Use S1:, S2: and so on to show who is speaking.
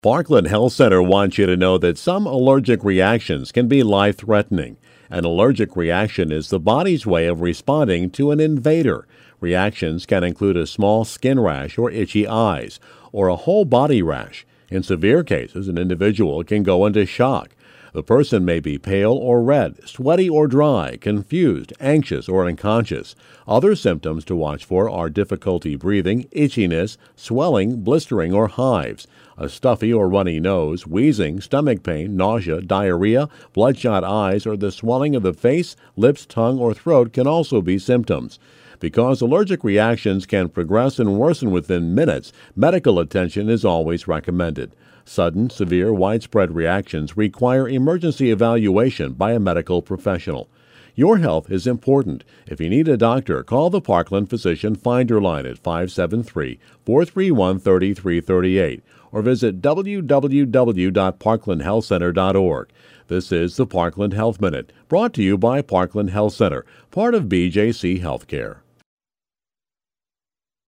S1: Parkland Health Center wants you to know that some allergic reactions can be life-threatening. An allergic reaction is the body's way of responding to an invader. Reactions can include a small skin rash or itchy eyes, or a whole body rash. In severe cases, an individual can go into shock. The person may be pale or red, sweaty or dry, confused, anxious, or unconscious. Other symptoms to watch for are difficulty breathing, itchiness, swelling, blistering, or hives. A stuffy or runny nose, wheezing, stomach pain, nausea, diarrhea, bloodshot eyes, or the swelling of the face, lips, tongue, or throat can also be symptoms. Because allergic reactions can progress and worsen within minutes, medical attention is always recommended. Sudden, severe, widespread reactions require emergency evaluation by a medical professional. Your health is important. If you need a doctor, call the Parkland Physician Finder line at 573-431-3338 or visit www.parklandhealthcenter.org. This is the Parkland Health Minute, brought to you by Parkland Health Center, part of BJC Healthcare.